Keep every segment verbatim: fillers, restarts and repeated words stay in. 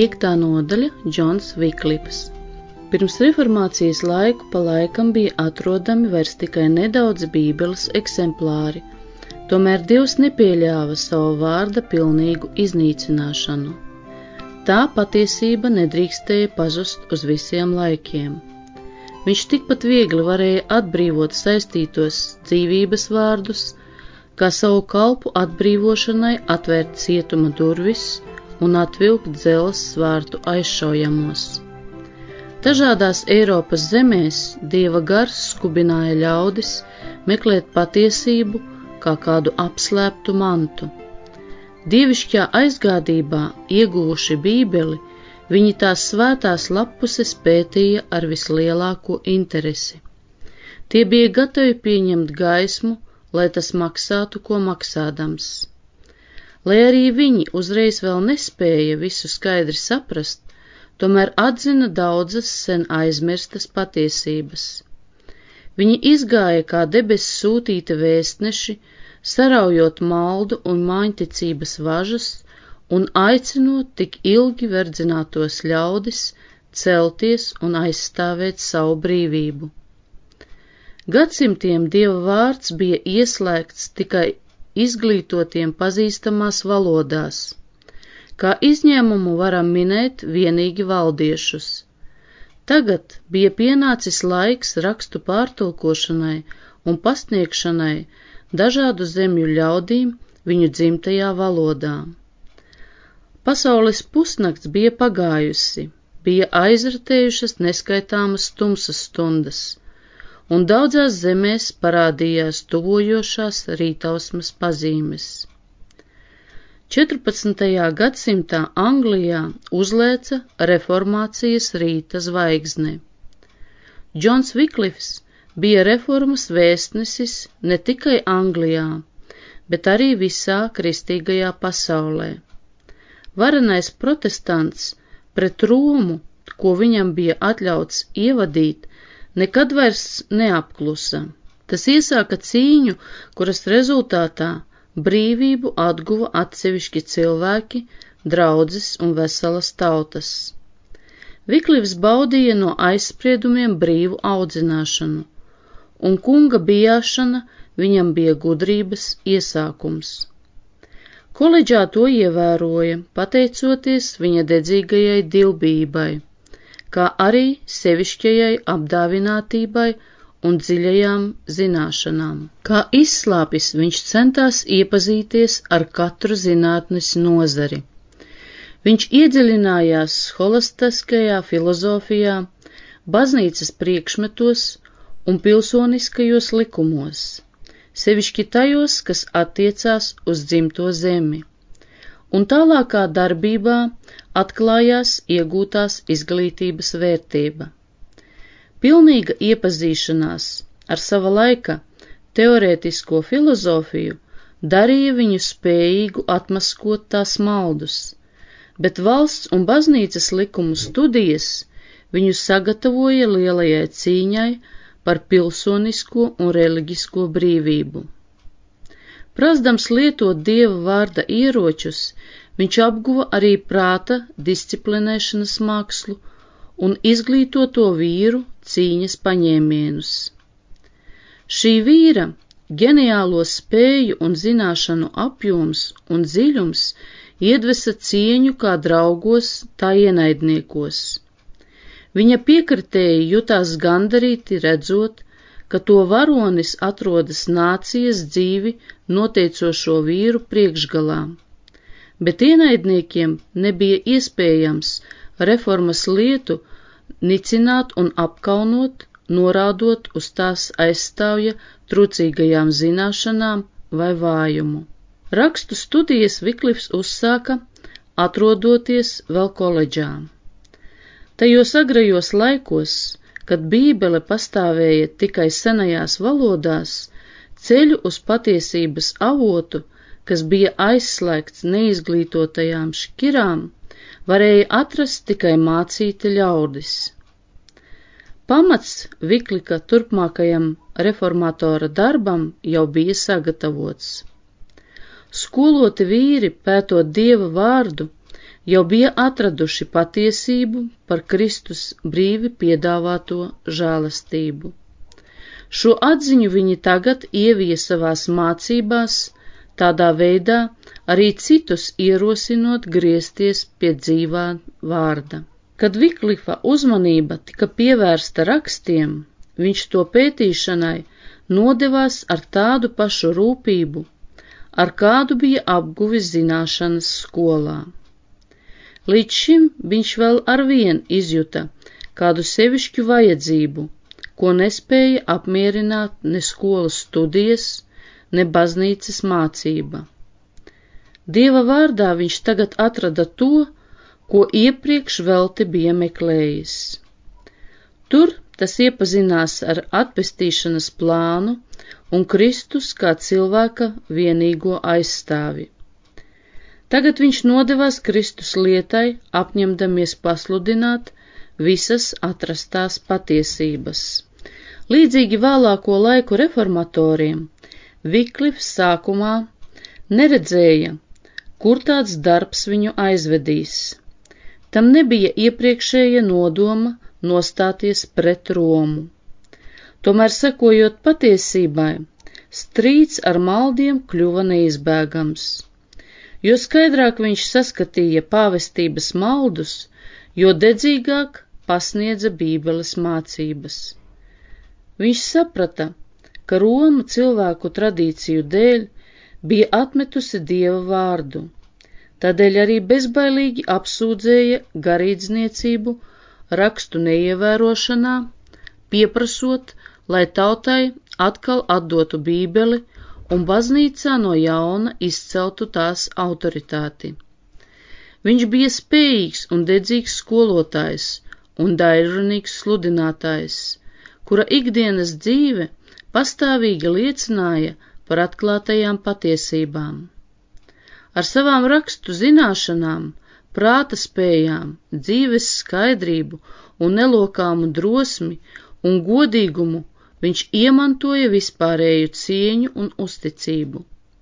Piektā nodaļa Džons Viklifs. Pirms reformācijas laiku pa laikam bija atrodami vairs tikai nedaudz Bībeles eksemplāri, tomēr Dievs nepieļāva savu vārda pilnīgu iznīcināšanu. Tā patiesība nedrīkstēja pazust uz visiem laikiem. Viņš tikpat viegli varēja atbrīvot saistītos dzīvības vārdus, kā savu kalpu atbrīvošanai atvērt cietuma durvis un atvilkt dzelzs svārtu aizšaujamos. Dažādās Eiropas zemēs Dieva gars skubināja ļaudis meklēt patiesību kā kādu apslēptu mantu. Dievišķā aizgādībā ieguvuši Bībeli, viņi tās svētās lappuses pētīja ar vislielāko interesi. Tie bija gatavi pieņemt gaismu, lai tas maksātu, ko maksādams. Lai arī viņi uzreiz vēl nespēja visu skaidri saprast, tomēr atzina daudzas sen aizmirstas patiesības. Viņi izgāja kā debesu sūtīta vēstneši, saraujot maldu un māņticības važas un aicinot tik ilgi verdzinātos ļaudis celties un aizstāvēt savu brīvību. Gadsimtiem Dieva vārds bija ieslēgts tikai izglītotiem pazīstamās valodās. Kā izņēmumu varam minēt vienīgi valdiešus. Tagad bija pienācis laiks rakstu pārtulkošanai un pasniegšanai dažādu zemju ļaudīm viņu dzimtajā valodā. Pasaules pusnakts bija pagājusi, bija aizritējušas neskaitāmas tumsas stundas, un daudzās zemēs parādījās tuvojošās rītausmas pazīmes. četrpadsmitajā gadsimtā Anglijā uzlēca reformācijas rīta zvaigzne. Džons Viklifs bija reformas vēstnesis ne tikai Anglijā, bet arī visā kristīgajā pasaulē. Varenais protestants pret Romu, ko viņam bija atļauts ievadīt, nekad vairs neapklusa. Tas iesāka cīņu, kuras rezultātā brīvību atguva atsevišķi cilvēki, draudzes un veselas tautas. Viklifs baudīja no aizspriedumiem brīvu audzināšanu, un kunga bijāšana viņam bija gudrības iesākums. Koledžā to ievēroja, pateicoties viņa dedzīgajai dilbībai, kā arī sevišķajai apdāvinātībai un dziļajām zināšanām. Kā izslāpis viņš centās iepazīties ar katru zinātnes nozari. Viņš iedziļinājās scholastiskajā filozofijā, baznīcas priekšmetos un pilsoniskajos likumos, sevišķi tajos, kas attiecās uz dzimto zemi, un tālākā darbībā atklājās iegūtās izglītības vērtība. Pilnīga iepazīšanās ar sava laika teorētisko filozofiju darīja viņu spējīgu atmaskot tās maldus, bet valsts un baznīcas likumu studijas viņu sagatavoja lielajai cīņai par pilsonisko un reliģisko brīvību. Prasdams lietot Dieva vārda ieročus, viņš apguva arī prāta disciplinēšanas mākslu un izglītoto vīru cīņas paņēmienus. Šī vīra ģeniālo spēju un zināšanu apjoms un dziļums iedvesa cieņu kā draugos, tā ienaidniekos. Viņa piekritēji jutās gandarīti redzot, ka to varonis atrodas nācijas dzīvi noteicošo vīru priekšgalā, bet ienaidniekiem nebija iespējams reformas lietu nicināt un apkaunot, norādot uz tās aizstāvja trūcīgajām zināšanām vai vājumu. Rakstu studijas Viklifs uzsāka, atrodoties vēl koledžā. Tajos agrajos laikos, kad Bībele pastāvēja tikai senajās valodās, ceļu uz patiesības avotu, kas bija aizslēgts neizglītotajām šķirām, varēja atrast tikai mācīti ļaudis. Pamats Viklika turpmākajam reformatora darbam jau bija sagatavots. Skoloti vīri, pētot Dieva vārdu, jau bija atraduši patiesību par Kristus brīvi piedāvāto žēlastību. Šo atziņu viņi tagad ievija savās mācībās, tādā veidā arī citus ierosinot griezties pie dzīvā vārda. Kad Viklifa uzmanība tika pievērsta rakstiem, viņš to pētīšanai nodevās ar tādu pašu rūpību, ar kādu bija apguvis zināšanas skolā. Līdz šim viņš vēl arvien izjuta kādu sevišķu vajadzību, ko nespēja apmierināt ne skolas studijas, ne baznīcas mācība. Dieva vārdā viņš tagad atrada to, ko iepriekš velti bija meklējis. Tur tas iepazinās ar atpestīšanas plānu un Kristus kā cilvēka vienīgo aizstāvi. Tagad viņš nodevās Kristus lietai, apņemdamies pasludināt visas atrastās patiesības. Līdzīgi vēlāko laiku reformatoriem, Viklifs sākumā neredzēja, kur tāds darbs viņu aizvedīs. Tam nebija iepriekšēja nodoma nostāties pret Romu. Tomēr, sekojot patiesībai, strīds ar maldiem kļuva neizbēgams. Jo skaidrāk viņš saskatīja pāvestības maldus, jo dedzīgāk pasniedza Bībeles mācības. Viņš saprata, ka Roma cilvēku tradīciju dēļ bija atmetusi Dieva vārdu, tādēļ arī bezbailīgi apsūdzēja garīdzniecību rakstu neievērošanā, pieprasot, lai tautai atkal atdotu Bībeli un baznīcā no jauna izceltu tās autoritāti. Viņš bija spējīgs un dedzīgs skolotājs un daļrunīgs sludinātājs, kura ikdienas dzīve pastāvīgi liecināja par atklātajām patiesībām. Ar savām rakstu zināšanām, prāta spējām, dzīves skaidrību un nelokāmu drosmi un godīgumu viņš iemantoja vispārēju cieņu un uzticību.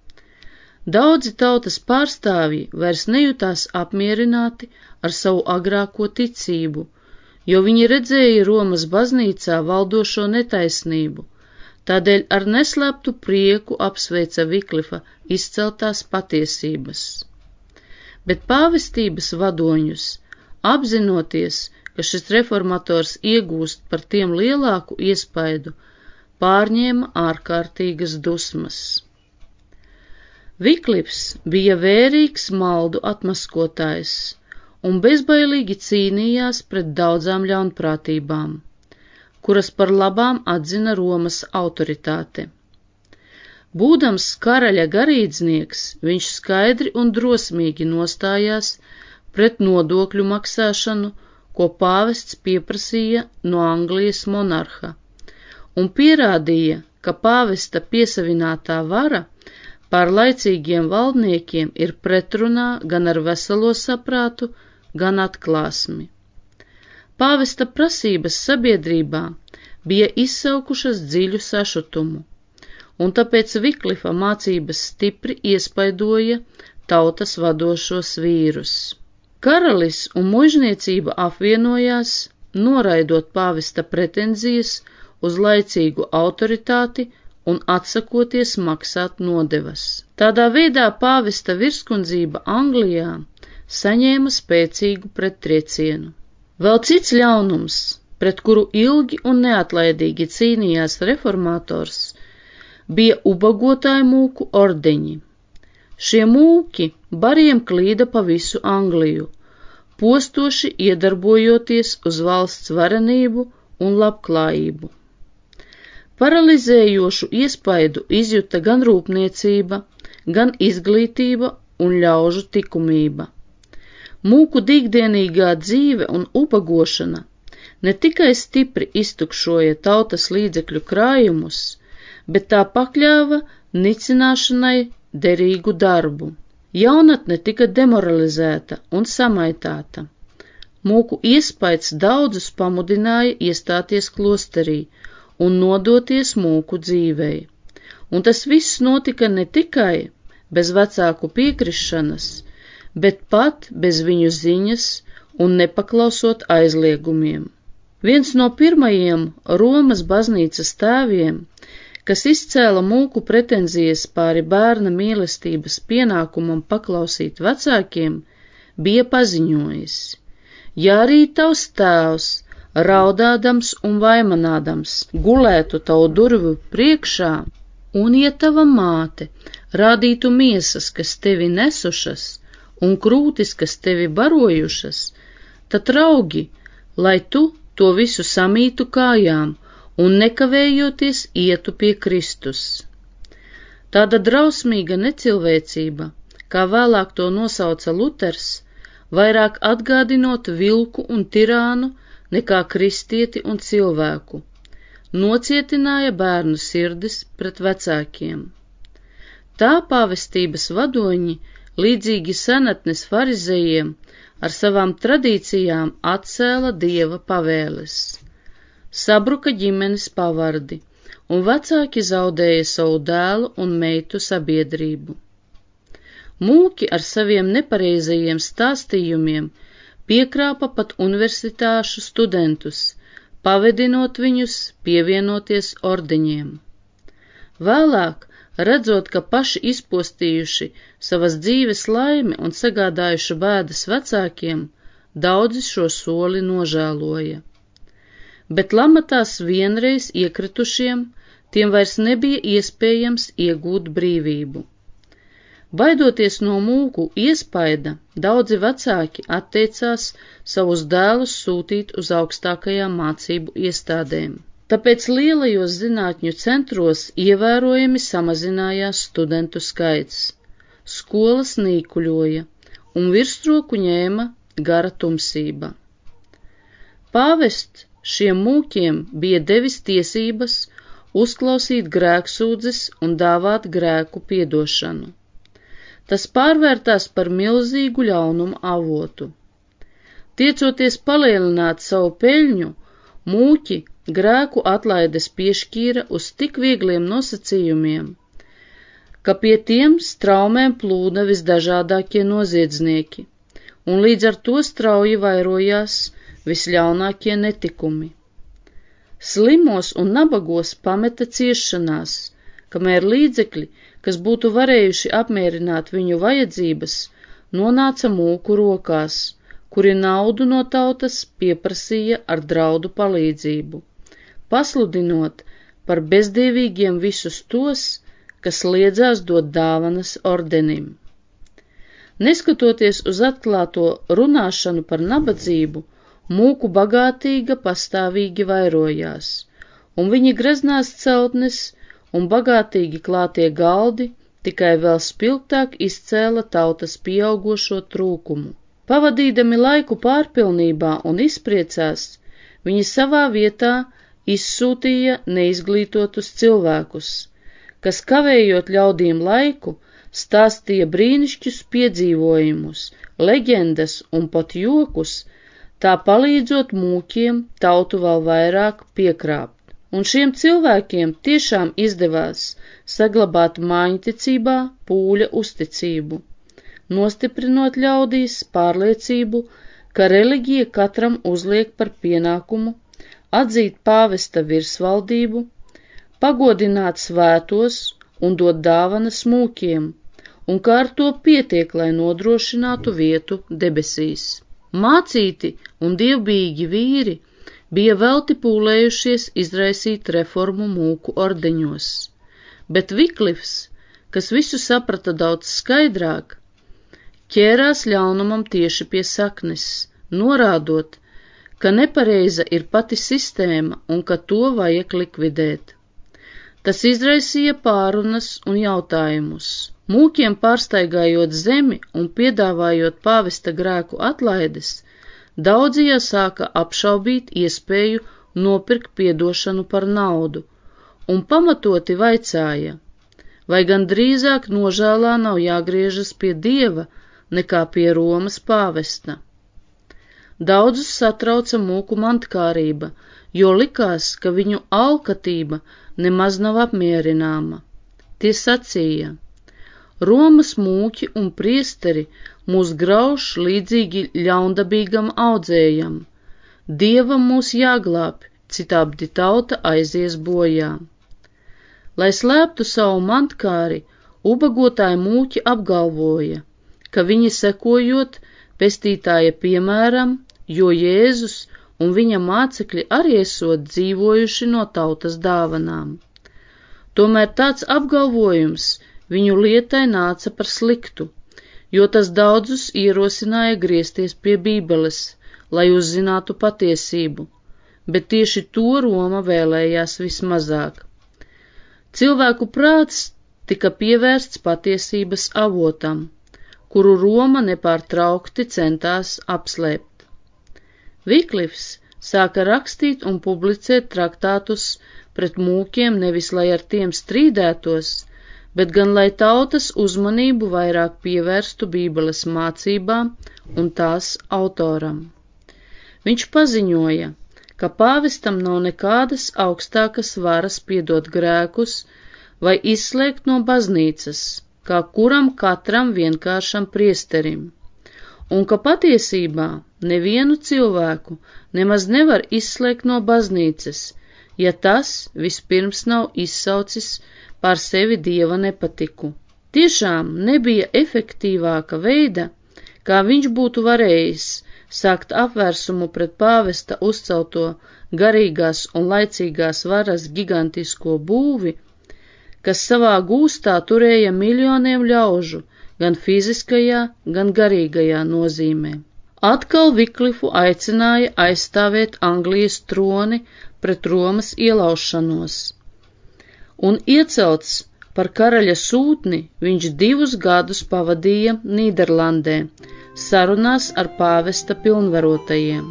Daudzi tautas pārstāvji vairs nejūtās apmierināti ar savu agrāko ticību, jo viņi redzēja Romas baznīcā valdošo netaisnību, tādēļ ar neslēptu prieku apsveica Viklifa izceltās patiesības. Bet pāvestības vadoņus, apzinoties, ka šis reformators iegūst par tiem lielāku iespaidu, pārņēma ārkārtīgas dusmas. Viklifs bija vērīgs maldu atmaskotājs un bezbailīgi cīnījās pret daudzām ļaunprātībām, kuras par labām atzina Romas autoritāte. Būdams karaļa garīdznieks, viņš skaidri un drosmīgi nostājās pret nodokļu maksāšanu, ko pāvests pieprasīja no Anglijas monarha, un pierādīja, ka pāvesta piesavinātā vara pār laicīgiem valdniekiem ir pretrunā gan ar veselo saprātu, gan atklāsmi. Pāvesta prasības sabiedrībā bija izsaukušas dziļu sašutumu, un tāpēc Viklifa mācības stipri iespaidoja tautas vadošos vīrus. Karalis un mužniecība apvienojās, noraidot pāvesta pretenzijas uz laicīgu autoritāti un atsakoties maksāt nodevas. Tādā veidā pāvesta virskundzība Anglijā saņēma spēcīgu prettriecienu. Vēl cits ļaunums, pret kuru ilgi un neatlaidīgi cīnījās reformators, bija ubagotāju mūku ordeņi. Šie mūki bariem klīda pa visu Angliju, postoši iedarbojoties uz valsts varenību un labklājību. Paralizējošu iespaidu izjuta gan rūpniecība, gan izglītība un ļaužu likumība. Mūku dīgdienīgā dzīve un ubagošana ne tikai stipri iztukšoja tautas līdzekļu krājumus, bet tā pakļāva nicināšanai derīgu darbu. Jaunatne tika demoralizēta un samaitāta. Mūku iespaids daudzus pamudināja iestāties klosterī un nodoties mūku dzīvei. Un tas viss notika ne tikai bez vecāku piekrišanas, bet pat bez viņu ziņas un nepaklausot aizliegumiem. Viens no pirmajiem Romas baznīcas tēviem, kas izcēla mūku pretenzijas pāri bērna mīlestības pienākumam paklausīt vecākiem, bija paziņojis: ja arī tavs tēvs, raudādams un vaimanādams, gulētu tavu durvju priekšā, un ja tava māte rādītu miesas, kas tevi nesušas, un krūtis, kas tevi barojušas, tad raugi, lai tu to visu samītu kājām un nekavējoties ietu pie Kristus. Tāda drausmīga necilvēcība, kā vēlāk to nosauca Luters, vairāk atgādinot vilku un tirānu nekā kristieti un cilvēku, nocietināja bērnu sirdis pret vecākiem. Tā pāvestības vadoņi, līdzīgi senatnes farizejiem, ar savām tradīcijām atcēla Dieva pavēles. Sabruka ģimenes pavardi, un vecāki zaudēja savu dēlu un meitu sabiedrību. Mūki ar saviem nepareizajiem stāstījumiem piekrāpa pat universitāšu studentus, pavedinot viņus pievienoties ordeņiem. Vēlāk, redzot, ka paši izpostījuši savas dzīves laimi un sagādājuši bēdas vecākiem, daudzi šo soli nožēloja. Bet lamatās vienreiz iekritušiem, tiem vairs nebija iespējams iegūt brīvību. Baidoties no mūku iespaida, daudzi vecāki atteicās savus dēlus sūtīt uz augstākajām mācību iestādēm. Tāpēc lielajos zinātņu centros ievērojami samazinājās studentu skaits. Skolas nīkuļoja, un virsroku ņēma gara tumsība. Pāvests šiem mūkiem bija devis tiesības uzklausīt grēksūdzes un dāvāt grēku piedošanu. Tas pārvērtās par milzīgu ļaunumu avotu. Tiecoties palielināt savu peļņu, mūķi grēku atlaides piešķīra uz tik viegliem nosacījumiem, ka pie tiem straumēm plūda visdažādākie noziedznieki, un līdz ar to strauji vairojās visļaunākie netikumi. Slimos un nabagos pameta ciešanās, kamēr līdzekļi, kas būtu varējuši apmierināt viņu vajadzības, nonāca mūku rokās, kuri naudu no tautas pieprasīja ar draudu palīdzību, pasludinot par bezdievīgiem visus tos, kas liedzās dot dāvanas ordenim. Neskatoties uz atklāto runāšanu par nabadzību, mūku bagātīga pastāvīgi vairojās, un viņi greznās celtnes un bagātīgi klātie galdi tikai vēl spilgtāk izcēla tautas pieaugošo trūkumu. Pavadīdami laiku pārpilnībā un izpriecās, viņi savā vietā izsūtīja neizglītotus cilvēkus, kas kavējot ļaudīm laiku, stāstīja brīnišķus piedzīvojumus, leģendas un pat jokus, tā palīdzot mūkiem tautu vēl vairāk piekrāpt. Un šiem cilvēkiem tiešām izdevās saglabāt mājiņticībā pūļa uzticību, nostiprinot ļaudīs pārliecību, ka reliģija katram uzliek par pienākumu atzīt pāvesta virsvaldību, pagodināt svētos un dot dāvanas mūkiem, un kā ar to pietiek, lai nodrošinātu vietu debesīs. Mācīti un dievbijīgi vīri bija velti pūlējušies izraisīt reformu mūku ordeņos, bet Viklifs, kas visu saprata daudz skaidrāk, ķērās ļaunumam tieši pie saknes, norādot, ka nepareiza ir pati sistēma un ka to vajag likvidēt. Tas izraisīja pārunas un jautājumus. Mūkiem pārstaigājot zemi un piedāvājot pāvesta grēku atlaides, daudzi sāka apšaubīt iespēju nopirkt piedošanu par naudu, un pamatoti vaicāja, vai gan drīzāk nožēlā nav jāgriežas pie Dieva nekā pie Romas pāvesta. Daudzus satrauca mūku mantkārība, jo likās, ka viņu alkatība nemaz nav apmierināma. Tie sacīja: Romas mūķi un priesteri mūs grauž līdzīgi ļaundabīgam audzējam. Dievam mūs jāglābj, citādi tauta aizies bojā. Lai slēptu savu mantkāri, ubagotāji mūķi apgalvoja, ka viņi sekojot pestītāja piemēram, jo Jēzus un viņa mācekļi arī esot dzīvojuši no tautas dāvanām. Tomēr tāds apgalvojums viņu lietai nāca par sliktu, jo tas daudzus ierosināja griezties pie Bībeles, lai uzzinātu patiesību, bet tieši to Roma vēlējās vismazāk. Cilvēku prāts tika pievērsts patiesības avotam, kuru Roma nepārtraukti centās apslēpt. Viklifs sāka rakstīt un publicēt traktātus pret mūkiem nevis lai ar tiem strīdētos, bet gan lai tautas uzmanību vairāk pievērstu Bībeles mācībām un tās autoram. Viņš paziņoja, ka pāvestam nav nekādas augstākas varas piedot grēkus vai izslēgt no baznīcas, kā kuram katram vienkāršam priesterim, un ka patiesībā nevienu cilvēku nemaz nevar izslēgt no baznīcas, ja tas vispirms nav izsaucis pār sevi Dieva nepatiku. Tiešām nebija efektīvāka veida, kā viņš būtu varējis sākt apvērsumu pret pāvesta uzcelto garīgās un laicīgās varas gigantisko būvi, kas savā gūstā turēja miljoniem ļaužu, gan fiziskajā, gan garīgajā nozīmē. Atkal Viklifu aicināja aizstāvēt Anglijas troni pret Romas ielaušanos, un iecelts par karaļa sūtni viņš divus gadus pavadīja Nīderlandē, sarunās ar pāvesta pilnvarotajiem.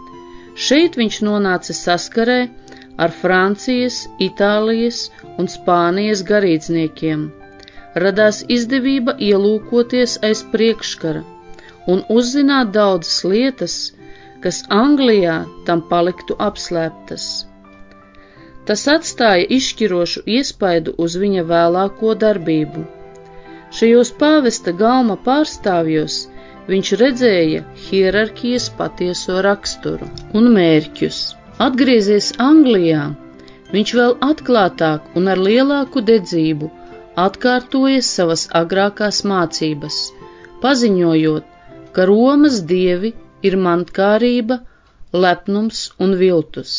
Šeit viņš nonāca saskarē ar Francijas, Itālijas un Spānijas garīdzniekiem. Radās izdevība ielūkoties aiz priekškara un uzzināt daudzas lietas, kas Anglijā tam paliktu apslēptas. Tas atstāja izšķirošu iespaidu uz viņa vēlāko darbību. Šajos pāvesta galma pārstāvjos viņš redzēja hierarhijas patieso raksturu un mērķus. Atgriezies Anglijā, viņš vēl atklātāk un ar lielāku dedzību atkārtoja savas agrākās mācības, paziņojot, ka Romas dievi ir mantkārība, lepnums un viltus.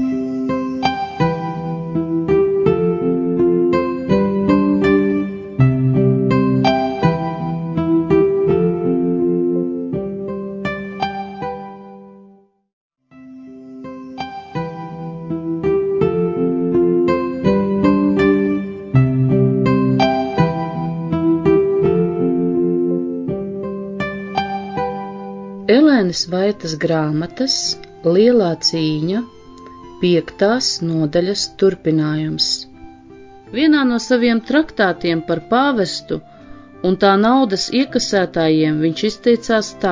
Elēnas Vaitas grāmatas Lielā cīņa, piektās nodaļas turpinājums. Vienā no saviem traktātiem par pāvestu un tā naudas iekasētājiem viņš izteicās tā: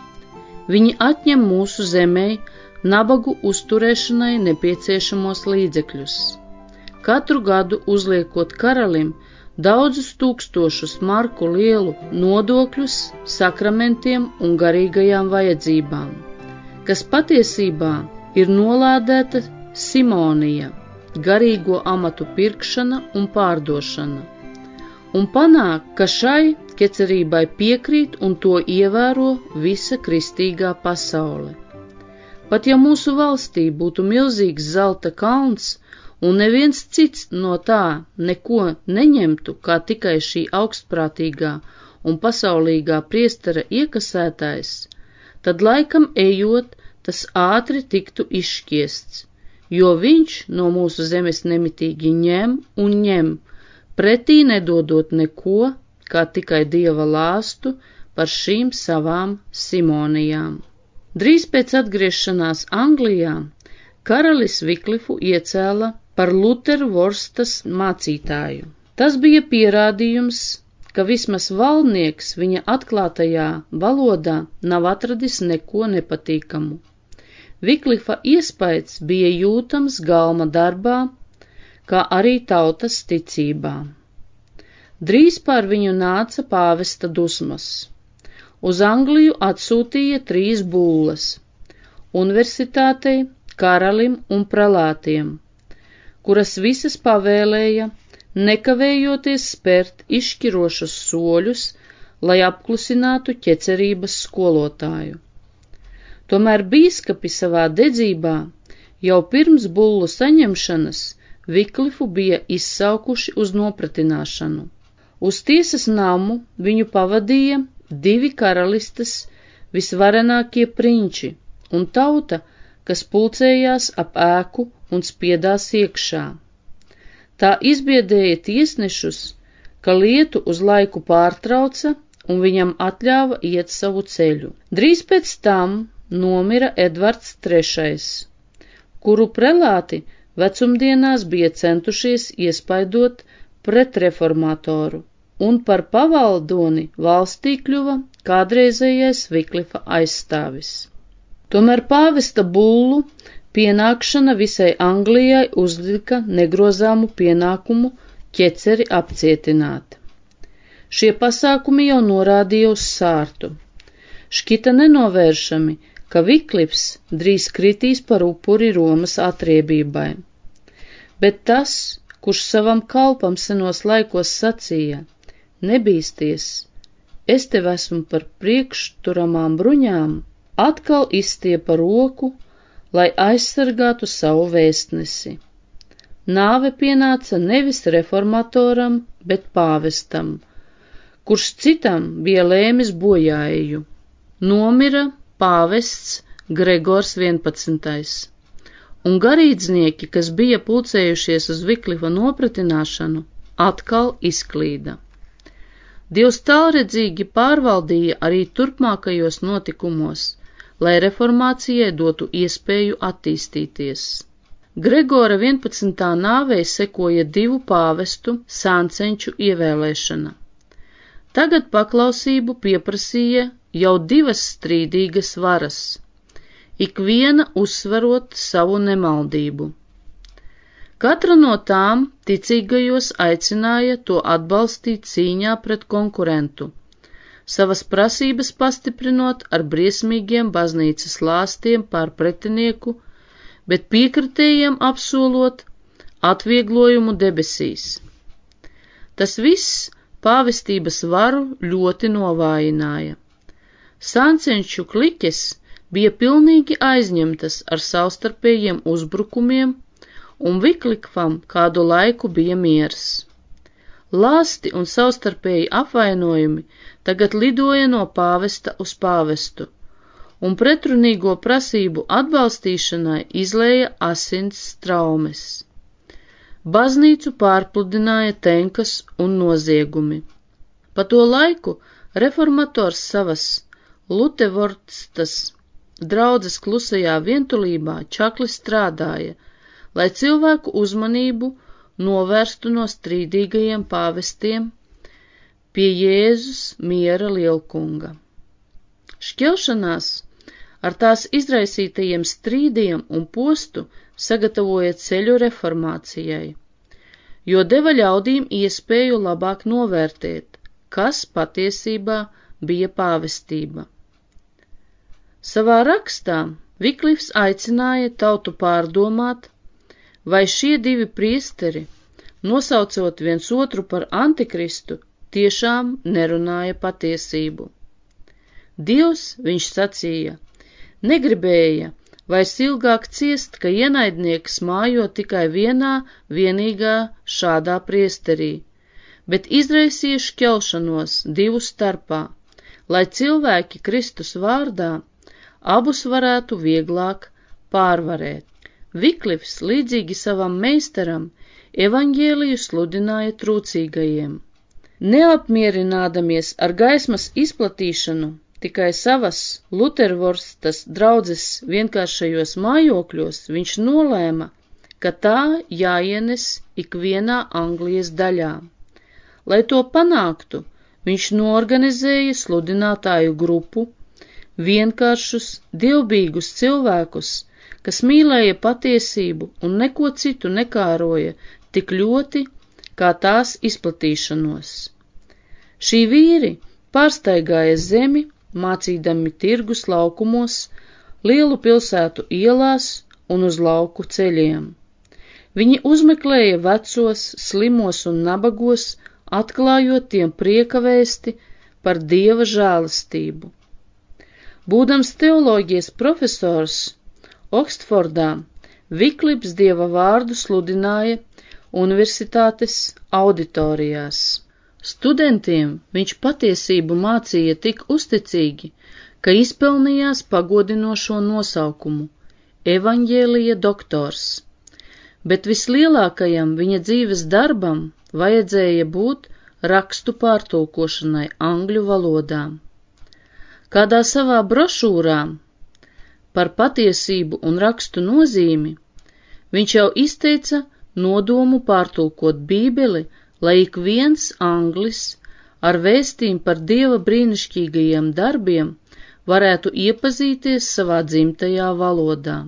viņi atņem mūsu zemē nabagu uzturēšanai nepieciešamos līdzekļus, katru gadu uzliekot karalim daudzus tūkstošus marku lielu nodokļus sakramentiem un garīgajām vajadzībām, kas patiesībā ir nolādēta simonija, garīgo amatu pirkšana un pārdošana, un panāk, ka šai ķecerībai piekrīt un to ievēro visa kristīgā pasaule. Pat ja mūsu valstī būtu milzīgs zelta kalns, un neviens cits no tā neko neņemtu, kā tikai šī augstprātīgā un pasaulīgā priestera iekasētājs, tad laikam ejot, tas ātri tiktu izšķiests, jo viņš no mūsu zemes nemitīgi ņem un ņem, pretī nedodot neko, kā tikai Dieva lāstu par šīm savām simonijām. Drīz pēc atgriešanās Anglijā karalis Viklifu iecēla par Luteru Vorstas mācītāju. Tas bija pierādījums, ka vismaz valdnieks viņa atklātajā valodā nav atradis neko nepatīkamu. Viklifa iespaids bija jūtams galma darbā, kā arī tautas ticībā. Drīz pār viņu nāca pāvesta dusmas. Uz Angliju atsūtīja trīs bulles – universitātei, karalim un prelātiem, kuras visas pavēlēja nekavējoties spērt izšķirošus soļus, lai apklusinātu ķecerības skolotāju. Tomēr bīskapi savā dedzībā jau pirms bullu saņemšanas Viklifu bija izsaukuši uz nopratināšanu. Uz tiesas namu viņu pavadīja divi karalistes visvarenākie prinči un tauta, kas pulcējās ap ēku un spiedās iekšā. Tā izbiedēja tiesnešus, ka lietu uz laiku pārtrauca un viņam atļāva iet savu ceļu. Drīz pēc tam nomira Edvards trešais, kuru prelāti vecumdienās bija centušies iespaidot pret reformatoru, un par pavaldoni valstī kļuva kādreizējais Viklifa aizstāvis. Tomēr pāvesta bullu pienākšana visai Anglijai uzlika negrozāmu pienākumu ķeceri apcietināt. Šie pasākumi jau norādīja uz sārtu. Šķita nenovēršami, ka Viklifs drīz kritīs par upuri Romas atriebībai. Bet tas, kurš savam kalpam senos laikos sacīja: nebīsties, es tev esmu par priekšturamām bruņām, atkal izstiepa roku, lai aizsargātu savu vēstnesi. Nāve pienāca nevis reformatoram, bet pāvestam, kurš citam bija lēmis bojāeju. Nomira pāvests Gregors vienpadsmitais, un garīdznieki, kas bija pulcējušies uz Viklifa nopratināšanu, atkal izklīda. Dievs tālredzīgi pārvaldīja arī turpmākajos notikumos, lai reformācijai dotu iespēju attīstīties. Gregora vienpadsmitā nāvei sekoja divu pāvestu sāncenču ievēlēšana. Tagad paklausību pieprasīja jau divas strīdīgas varas, ikviena uzsverot savu nemaldību. Katra no tām ticīgajos aicināja to atbalstīt cīņā pret konkurentu, savas prasības pastiprinot ar briesmīgiem baznīcas lāstiem pār pretinieku, bet piekritējiem apsolot atvieglojumu debesīs. Tas viss pāvestības varu ļoti novājināja. Sāncenču kliķes bija pilnīgi aizņemtas ar savstarpējiem uzbrukumiem, un Viklifam kādu laiku bija miers. Lāsti un savstarpēji apvainojumi tagad lidoja no pāvesta uz pāvestu, un pretrunīgo prasību atbalstīšanai izlēja asins traumes. Baznīcu pārpludināja tenkas un noziegumi. Pa to laiku reformators savas Lutevorstas draudzes klusajā vientulībā čakli strādāja, lai cilvēku uzmanību novērstu no strīdīgajiem pāvestiem pie Jēzus miera lielkunga. Šķelšanās ar tās izraisītajiem strīdiem un postu sagatavoja ceļu reformācijai, jo deva ļaudīm iespēju labāk novērtēt, kas patiesībā bija pāvestība. Savā rakstā Viklifs aicināja tautu pārdomāt, vai šie divi priesteri, nosaucot viens otru par antikristu, tiešām nerunāja patiesību. Dievs, viņš sacīja, negribēja vairs ilgāk ciest, ka ienaidnieks mājo tikai vienā vienīgā šādā priesterī, bet izraisīja šķelšanos divu starpā, lai cilvēki Kristus vārdā abus varētu vieglāk pārvarēt. Viklifs, līdzīgi savam meistaram, evaņģēliju sludināja trūcīgajiem. Neapmierinādamies ar gaismas izplatīšanu tikai savas Lutervorstas draudzes vienkāršajos mājokļos, viņš nolēma, ka tā jāienes ikvienā Anglijas daļā. Lai to panāktu, viņš noorganizēja sludinātāju grupu, vienkāršus, dievbijīgus cilvēkus, kas mīlēja patiesību un neko citu nekāroja tik ļoti, kā tās izplatīšanos. Šī vīri pārstaigāja zemi, mācīdami tirgus laukumos, lielu pilsētu ielās un uz lauku ceļiem. Viņi uzmeklēja vecos, slimos un nabagos, atklājot tiem prieka vēsti par Dieva žēlastību. Būdams teoloģijas profesors Oksfordā, Viklips Dieva vārdu sludināja universitātes auditorijās. Studentiem viņš patiesību mācīja tik uzticīgi, ka izpelnījās pagodinošo nosaukumu evaņģēlija doktors, bet vislielākajam viņa dzīves darbam vajadzēja būt rakstu pārtulkošanai angļu valodā. Kādā savā brošūrā par patiesību un rakstu nozīmi viņš jau izteica nodomu pārtulkot Bībeli, lai ik viens anglis ar vēstījumu par Dieva brīnišķīgajiem darbiem varētu iepazīties savā dzimtajā valodā.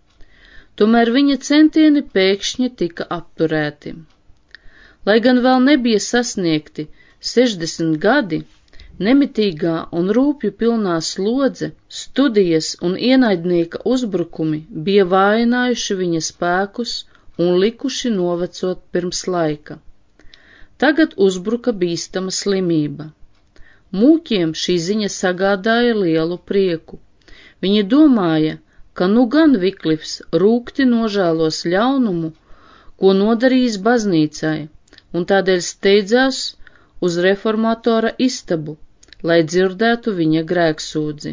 Tomēr viņa centieni pēkšņi tika apturēti. Lai gan vēl nebija sasniegti sešdesmit gadi, nemitīgā un rūpju pilnā slodze, studijas un ienaidnieka uzbrukumi bija vājinājuši viņa spēkus un likuši novecot pirms laika. Tagad uzbruka bīstama slimība. Mūkiem šī ziņa sagādāja lielu prieku. Viņi domāja, ka nu gan Viklifs rūgti nožēlos ļaunumu, ko nodarījis baznīcai, un tādēļ steidzās uz reformatora istabu, lai dzirdētu viņa grēksūdzi.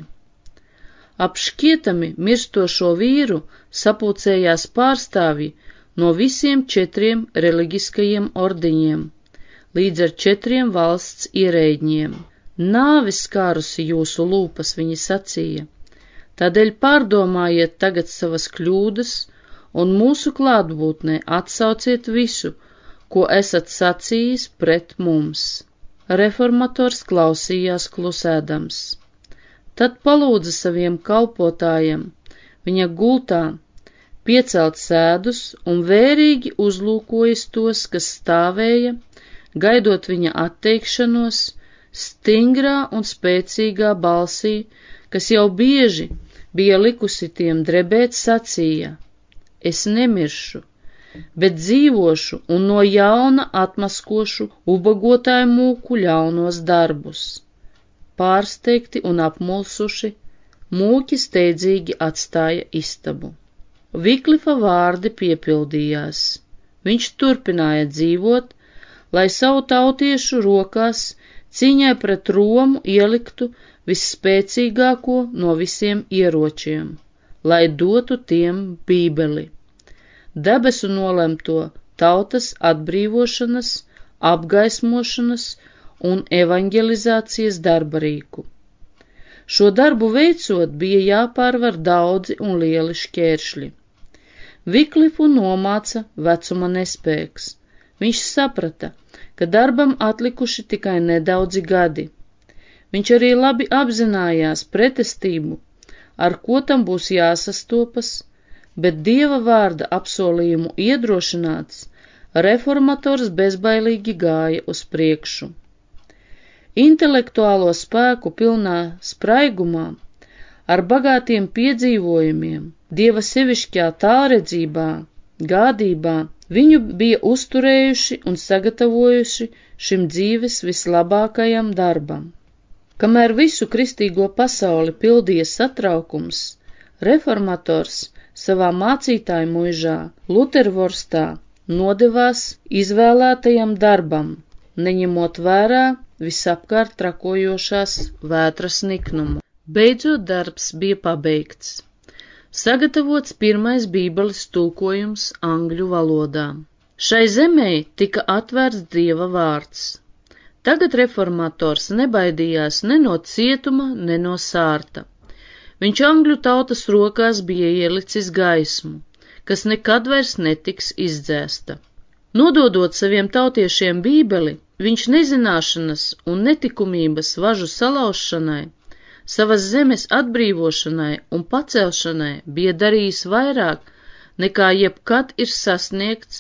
Ap šķietami mirstošo vīru sapulcējās pārstāvji no visiem četriem reliģiskajiem ordiņiem, līdz ar četriem valsts ierēģņiem. Nāve skārusi jūsu lūpas, viņi sacīja, tādēļ pārdomājiet tagad savas kļūdas un mūsu klātbūtnē atsauciet visu, ko esat sacījis pret mums. Reformators klausījās klusēdams. Tad palūdza saviem kalpotājiem viņa gultā piecelt sēdus un vērīgi uzlūkojis tos, kas stāvēja, gaidot viņa atteikšanos, stingrā un spēcīgā balsī, kas jau bieži bija likusi tiem drebēt, sacīja: es nemiršu, bet dzīvošu un no jauna atmaskošu ubagotāju mūku ļaunos darbus. Pārsteigti un apmulsuši, mūki steidzīgi atstāja istabu. Viklifa vārdi piepildījās. Viņš turpināja dzīvot, lai savu tautiešu rokās cīņai pret Romu ieliktu visspēcīgāko no visiem ieročiem, lai dotu tiem Bībeli, debesu nolemto tautas atbrīvošanas, apgaismošanas un evaņģelizācijas darba rīku. Šo darbu veicot bija jāpārvar daudzi un lieli šķēršļi. Viklifu nomāca vecuma nespēks. Viņš saprata, ka darbam atlikuši tikai nedaudzi gadi. Viņš arī labi apzinājās pretestību, ar ko tam būs jāsastopas, bet Dieva vārda apsolījumu iedrošināts, reformators bezbailīgi gāja uz priekšu. Intelektuālo spēku pilnā spraigumā, ar bagātiem piedzīvojumiem, Dieva sevišķā tālredzībā, gādībā, viņu bija uzturējuši un sagatavojuši šim dzīves vislabākajam darbam. Kamēr visu kristīgo pasauli pildīja satraukums, reformators savā mācītāju muižā Lutervorstā nodevās izvēlētajam darbam, neņemot vērā visapkārt trakojošās vētras niknumu. Beidzot darbs bija pabeigts. Sagatavots pirmais Bībeles tulkojums angļu valodā. Šai zemē tika atvērts Dieva vārds. Tagad reformators nebaidījās ne no cietuma, ne no sārta. Viņš angļu tautas rokās bija ielicis gaismu, kas nekad vairs netiks izdzēsta. Nododot saviem tautiešiem Bībeli, viņš nezināšanas un netikumības važu salaušanai, savas zemes atbrīvošanai un pacelšanai bija darījis vairāk, nekā jebkad ir sasniegts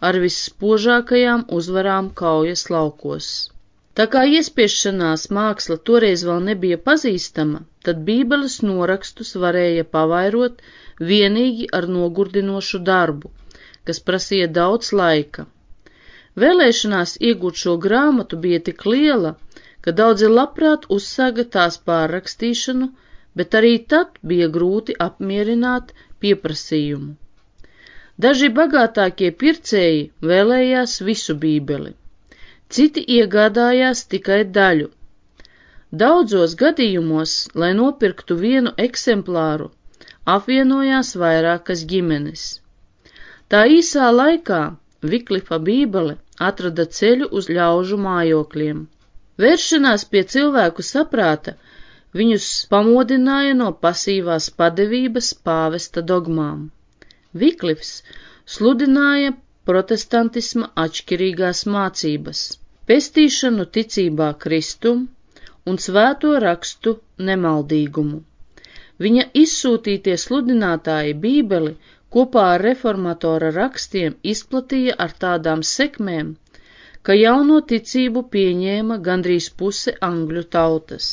ar visspožākajām uzvarām kaujas laukos. Tā kā iespiešanās māksla toreiz vēl nebija pazīstama, tad Bībeles norakstus varēja pavairot vienīgi ar nogurdinošu darbu, kas prasīja daudz laika. Vēlēšanās iegūt šo grāmatu bija tik liela, ka daudzi labprāt uzsāga tās pārrakstīšanu, bet arī tad bija grūti apmierināt pieprasījumu. Daži bagātākie pircēji vēlējās visu Bībeli, citi iegādājās tikai daļu. Daudzos gadījumos, lai nopirktu vienu eksemplāru, apvienojās vairākas ģimenes. Tā īsā laikā Viklifa Bībele atrada ceļu uz ļaužu mājokļiem. Vēršanās pie cilvēku saprāta viņus pamodināja no pasīvās padevības pāvesta dogmām. Viklifs sludināja protestantisma atšķirīgās mācības, pestīšanu ticībā Kristum un svēto rakstu nemaldīgumu. Viņa izsūtītie sludinātāji Bībeli kopā ar reformatora rakstiem izplatīja ar tādām sekmēm, ka jauno ticību pieņēma gandrīz puse angļu tautas.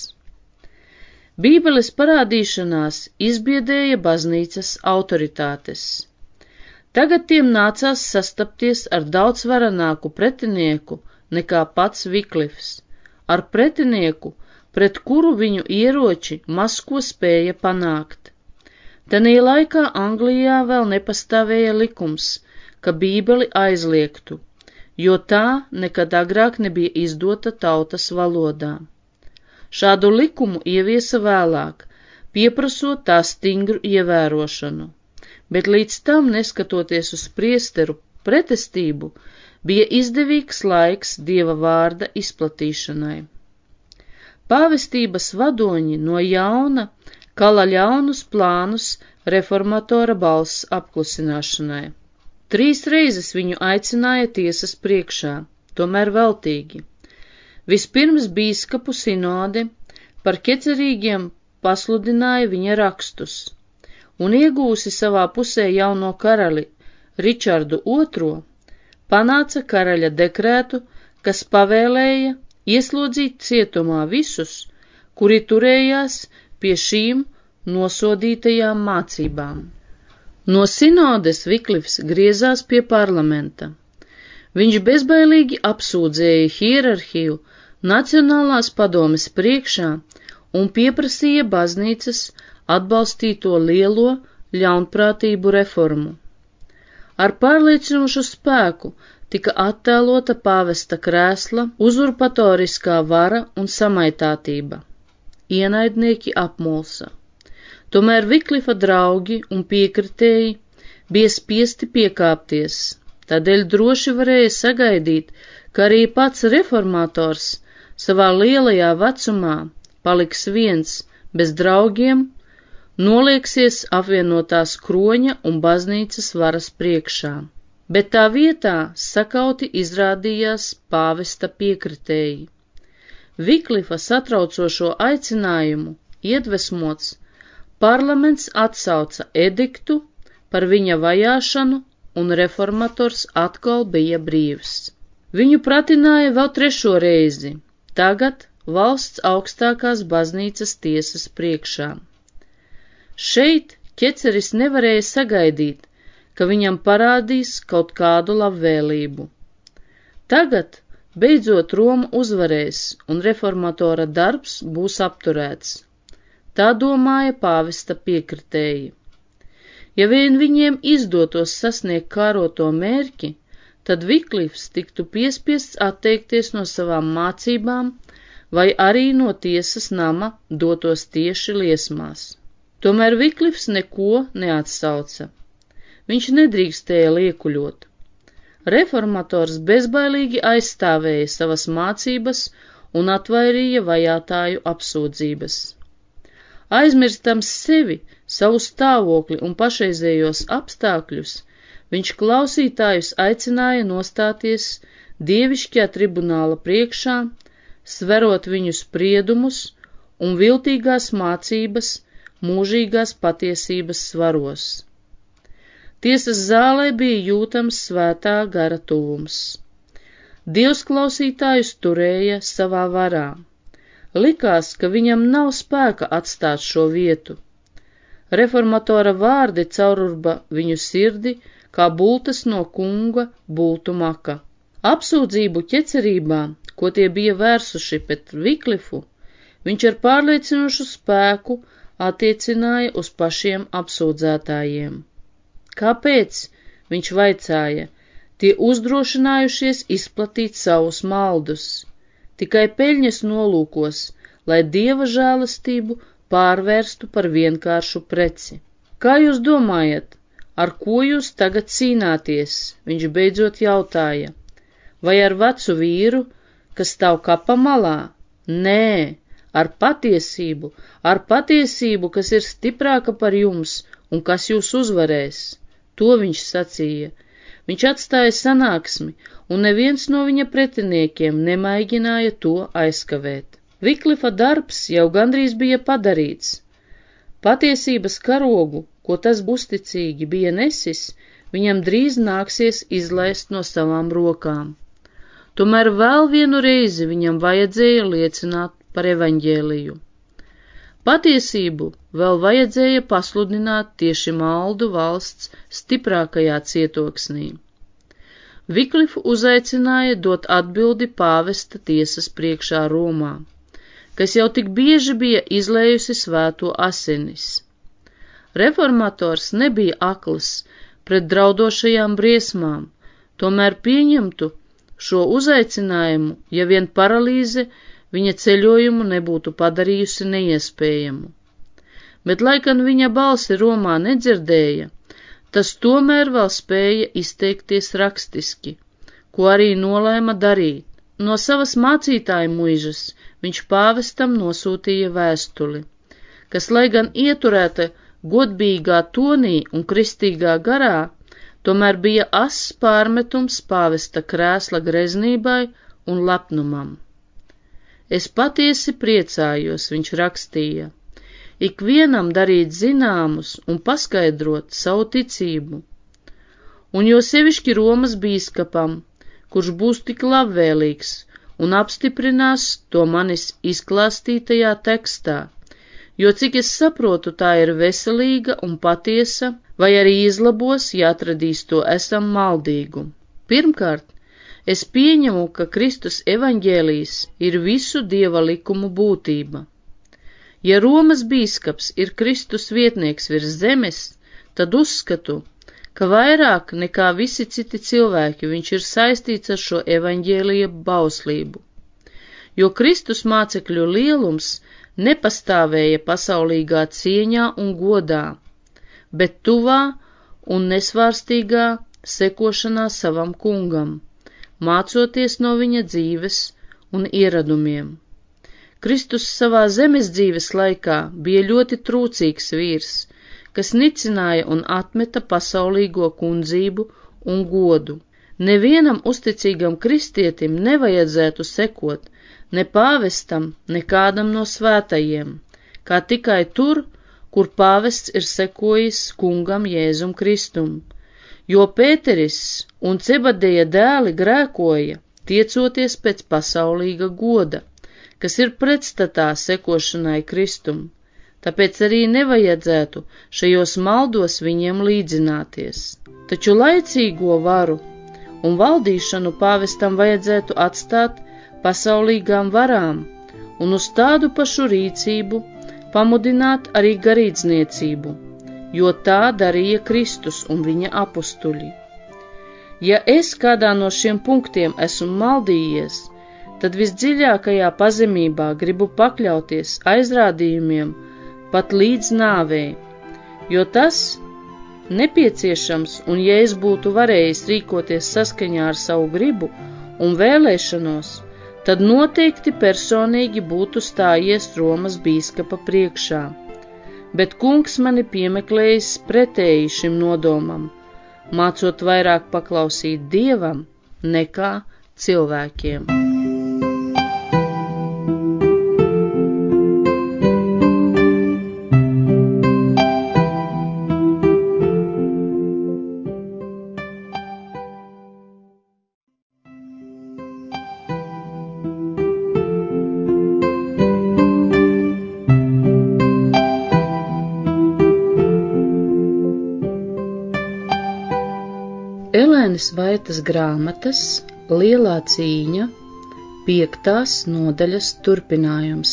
Bībeles parādīšanās izbiedēja baznīcas autoritātes. Tagad tiem nācās sastapties ar daudz varenāku pretinieku nekā pats Viklifs, ar pretinieku, pret kuru viņu ieroči maz ko spēja panākt. Tanī laikā Anglijā vēl nepastāvēja likums, ka Bībeli aizliegtu, jo tā nekad agrāk nebija izdota tautas valodā. Šādu likumu ieviesa vēlāk, pieprasot tā stingru ievērošanu, bet līdz tam, neskatoties uz priesteru pretestību, bija izdevīgs laiks Dieva vārda izplatīšanai. Pāvestības vadoņi no jauna kala ļaunus plānus reformatora balss apklusināšanai. Trīs reizes viņu aicināja tiesas priekšā, tomēr veltīgi. Vispirms bīskapu sinode par ķecerīgiem pasludināja viņa rakstus, un iegūsi savā pusē jauno karali Ričardu otro, panāca karaļa dekrētu, kas pavēlēja ieslodzīt cietumā visus, kuri turējās pie šīm nosodītajām mācībām. No sinodes Viklifs griezās pie parlamenta. Viņš bezbailīgi apsūdzēja hierarhiju Nacionālās padomes priekšā un pieprasīja baznīcas atbalstīto lielo ļaunprātību reformu. Ar pārliecinošu spēku tika attēlota pāvesta krēsla uzurpatoriskā vara un samaitātība. Ienaidnieki apmulsa. Tomēr Viklifa draugi un piekritēji bija spiesti piekāpties, tādēļ droši varēja sagaidīt, ka arī pats reformators savā lielajā vecumā paliks viens bez draugiem, nolieksies apvienotās kroņa un baznīcas varas priekšā. Bet tā vietā sakauti izrādījās pāvesta piekritēji. Viklifa satraucošo aicinājumu iedvesmots, parlaments atsauca ediktu par viņa vajāšanu un reformators atkal bija brīvs. Viņu pratināja vēl trešo reizi, tagad valsts augstākās baznīcas tiesas priekšā. Šeit ķeceris nevarēja sagaidīt, ka viņam parādīs kaut kādu labvēlību. Tagad, beidzot, Roma uzvarēs un reformatora darbs būs apturēts. Tā domāja pāvesta piekritēji. Ja vien viņiem izdotos sasniegt kāroto mērķi, tad Viklifs tiktu piespiests atteikties no savām mācībām vai arī no tiesas nama dotos tieši liesmās. Tomēr Viklifs neko neatsauca. Viņš nedrīkstēja liekuļot. Reformators bezbailīgi aizstāvēja savas mācības un atvairīja vajātāju apsūdzības. Aizmirstams sevi, savu stāvokli un pašreizējos apstākļus, viņš klausītājus aicināja nostāties dievišķajā tribunāla priekšā, sverot viņu spriedumus un viltīgās mācības mūžīgās patiesības svaros. Tiesas zālē bija jūtams svētā gara tuvums. Dievs klausītājus turēja savā varā. Likās, ka viņam nav spēka atstāt šo vietu. Reformatora vārdi caururba viņu sirdi, kā bultas no kunga bultu maka. Apsūdzību ķecerībā, ko tie bija vērsuši pret Viklifu, viņš ar pārliecinošu spēku attiecināja uz pašiem apsūdzētājiem. Kāpēc? Viņš vaicāja. Tie uzdrošinājušies izplatīt savus maldus, tikai peļņas nolūkos, lai Dieva žēlastību pārvērstu par vienkāršu preci. Kā jūs domājat, ar ko jūs tagad cīnāties? Viņš beidzot jautāja. Vai ar vecu vīru, kas stāv kapa malā? Nē, ar patiesību, ar patiesību, kas ir stiprāka par jums un kas jūs uzvarēs. To viņš sacīja. Viņš atstāja sanāksmi, un neviens no viņa pretiniekiem nemēģināja to aizkavēt. Viklifa darbs jau gandrīz bija padarīts. Patiesības karogu, ko tas uzticīgi bija nesis, viņam drīz nāksies izlaist no savām rokām. Tomēr vēl vienu reizi viņam vajadzēja liecināt par evaņģēliju. Patiesību vēl vajadzēja pasludināt tieši Maldu valsts stiprākajā cietoksnī. Viklifu uzaicināja dot atbildi pāvesta tiesas priekšā Romā, kas jau tik bieži bija izlējusi svēto asinis. Reformators nebija akls pret draudošajām briesmām, tomēr pieņemtu šo uzaicinājumu, ja vien paralīze viņa ceļojumu nebūtu padarījusi neiespējamu. Bet, lai gan viņa balsi Romā nedzirdēja, tas tomēr vēl spēja izteikties rakstiski, ko arī nolēma darīt. No savas mācītāja muižas viņš pāvestam nosūtīja vēstuli, kas, lai gan ieturēta godbīgā tonī un kristīgā garā, tomēr bija ass pārmetums pāvesta krēsla greznībai un lepnumam. Es patiesi priecājos, viņš rakstīja, ikvienam darīt zināmus un paskaidrot savu ticību, un jo sevišķi Romas bīskapam, kurš būs tik labvēlīgs un apstiprinās to manis izklāstītajā tekstā, jo cik es saprotu, tā ir veselīga un patiesa, vai arī izlabos, ja atradīs to esam maldīgu. Pirmkārt, es pieņemu, ka Kristus evaņģēlijs ir visu Dieva likumu būtība. Ja Romas bīskaps ir Kristus vietnieks virs zemes, tad uzskatu, ka vairāk nekā visi citi cilvēki viņš ir saistīts ar šo evaņģēlija bauslību, jo Kristus mācekļu lielums nepastāvēja pasaulīgā cieņā un godā, bet tuvā un nesvārstīgā sekošanā savam kungam, mācoties no viņa dzīves un ieradumiem. Kristus savā zemes dzīves laikā bija ļoti trūcīgs vīrs, kas nicināja un atmeta pasaulīgo kundzību un godu. Nevienam uzticīgam kristietim nevajadzētu sekot ne pāvestam, ne kādam no svētajiem, kā tikai tur, kur pāvests ir sekojis kungam Jēzum Kristum, jo Pēteris un Cebadeja dēli grēkoja, tiecoties pēc pasaulīga goda, kas ir pretstatā sekošanai Kristum, tāpēc arī nevajadzētu šajos maldos viņiem līdzināties. Taču laicīgo varu un valdīšanu pāvestam vajadzētu atstāt pasaulīgām varām un uz tādu pašu rīcību pamudināt arī garīdzniecību, jo tā darīja Kristus un viņa apustuļi. Ja es kādā no šiem punktiem esmu maldījies, tad visdziļākajā pazemībā gribu pakļauties aizrādījumiem pat līdz nāvei, jo tas nepieciešams, un ja es būtu varējis rīkoties saskaņā ar savu gribu un vēlēšanos, tad noteikti personīgi būtu stājies Romas bīskapa priekšā. Bet kungs mani piemeklējis pretēji šim nodomam, mācot vairāk paklausīt Dievam nekā cilvēkiem. Elēnas Vaitas grāmatas Lielā cīņa, piektās nodaļas turpinājums.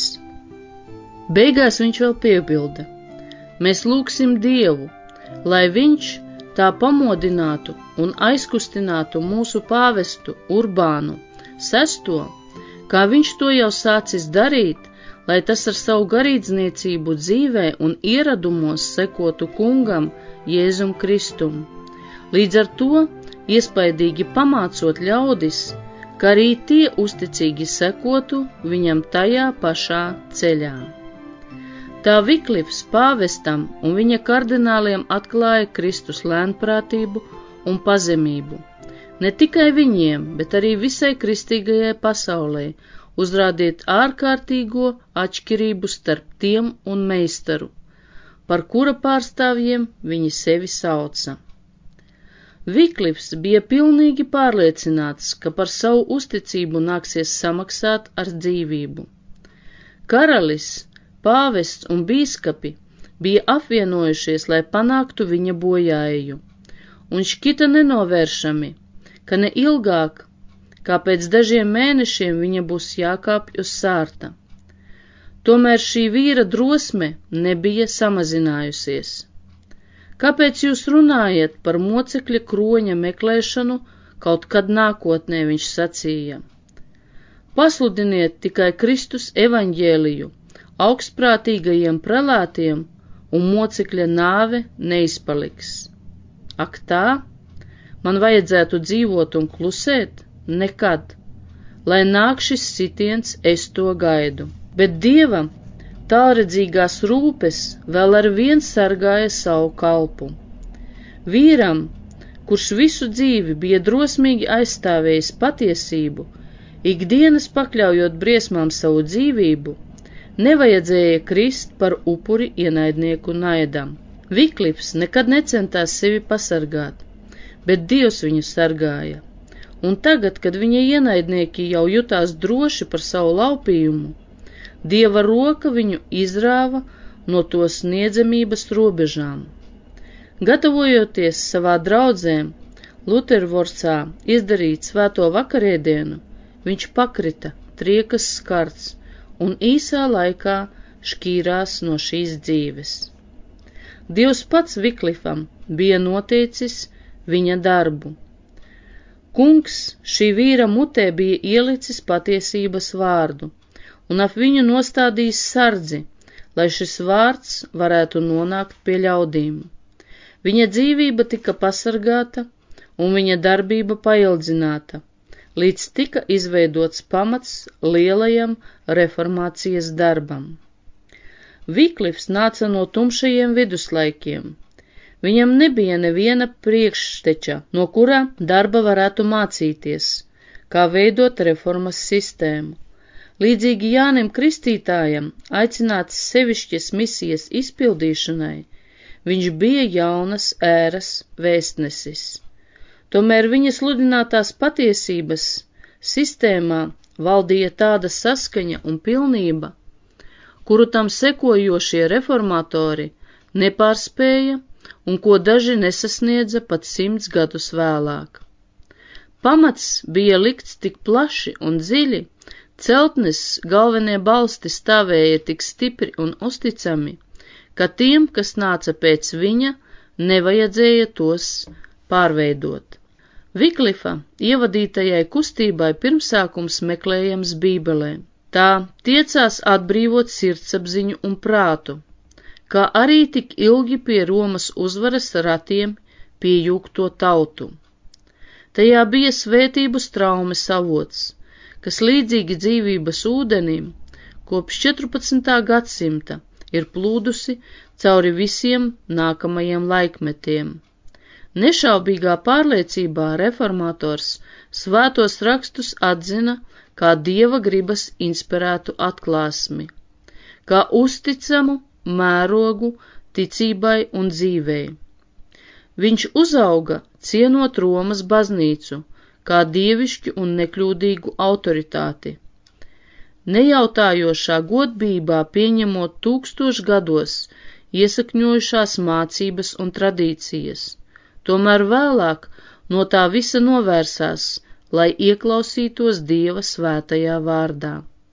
Beigās viņš vēl piebilda: mēs lūgsim Dievu, lai viņš tā pamodinātu un aizkustinātu mūsu pāvestu Urbānu sesto, kā viņš to jau sācis darīt, lai tas ar savu garīdzniecību dzīvē un ieradumos sekotu kungam Jēzum Kristum. Līdz ar to iespaidīgi pamācot ļaudis, ka arī tie uzticīgi sekotu viņam tajā pašā ceļā. Tā Viklifs pāvestam un viņa kardināliem atklāja Kristus lēnprātību un pazemību. Ne tikai viņiem, bet arī visai kristīgajai pasaulē, uzrādiet ārkārtīgo atšķirību starp tiem un meistaru, par kura pārstāvjiem viņi sevi sauca. Viklifs bija pilnīgi pārliecināts, ka par savu uzticību nāksies samaksāt ar dzīvību. Karalis, pāvests un bīskapi bija apvienojušies, lai panāktu viņa bojāeju, un šķita nenovēršami, ka ne ilgāk, kā pēc dažiem mēnešiem viņa būs jākāpj uz sārta. Tomēr šī vīra drosme nebija samazinājusies. Kāpēc jūs runājat par mocekļa kroņa meklēšanu kaut kad nākotnē, viņš sacīja? Pasludiniet tikai Kristus evaņģēliju augstprātīgajiem prelātiem, un mocekļa nāve neizpaliks. Ak tā? Man vajadzētu dzīvot un klusēt? Nekad. Lai nāk šis sitiens, es to gaidu. Bet Dievam tālredzīgās rūpes vēl ar vien sargāja savu kalpu. Vīram, kurš visu dzīvi bija drosmīgi aizstāvējis patiesību, ikdienas pakļaujot briesmām savu dzīvību, nevajadzēja krist par upuri ienaidnieku naidam. Viklifs nekad necentās sevi pasargāt, bet Dievs viņu sargāja, un tagad, kad viņa ienaidnieki jau jutās droši par savu laupījumu, Dieva roka viņu izrāva no to sniedzamības robežām. Gatavojoties savā draudzēm Lutervorsā izdarīt svēto vakarēdienu, viņš pakrita, triekas skarts, un īsā laikā šķīrās no šīs dzīves. Dievs pats Viklifam bija noteicis viņa darbu. Kungs šī vīra mutē bija ielicis patiesības vārdu, un ap viņu nostādījis sardzi, lai šis vārds varētu nonākt pie ļaudīm. Viņa dzīvība tika pasargāta, un viņa darbība paildzināta, līdz tika izveidots pamats lielajam reformācijas darbam. Viklifs nāca no tumšajiem viduslaikiem. Viņam nebija neviena priekšteča, no kura darba varētu mācīties, kā veidot reformas sistēmu. Līdzīgi Jānim Kristītājam, aicināts sevišķas misijas izpildīšanai, viņš bija jaunas ēras vēstnesis. Tomēr viņa sludinātās patiesības sistēmā valdīja tāda saskaņa un pilnība, kuru tam sekojošie reformatori nepārspēja un ko daži nesasniedza pat simts gadus vēlāk. Pamats bija likts tik plaši un dziļi, celtnes galvenie balsti stāvēja tik stipri un uzticami, ka tiem, kas nāca pēc viņa, nevajadzēja tos pārveidot. Viklifa ievadītajai kustībai pirmsākums meklējams Bībelē. Tā tiecās atbrīvot sirdsapziņu un prātu, kā arī tik ilgi pie Romas uzvaras ratiem piejūgto tautu. Tajā bija svētību straumes avots, kas līdzīgi dzīvības ūdenim kopš četrpadsmitā gadsimta ir plūdusi cauri visiem nākamajiem laikmetiem. Nešaubīgā pārliecībā reformators svētos rakstus atzina kā Dieva gribas inspirētu atklāsmi, kā uzticamu mērogu ticībai un dzīvei. Viņš uzauga cienot Romas baznīcu, kā dievišķu un nekļūdīgu autoritāti. Nejautājošā godbībā pieņemot tūkstošu gados iesakņojušās mācības un tradīcijas, tomēr vēlāk no tā visa novērsās, lai ieklausītos Dieva svētajā vārdā.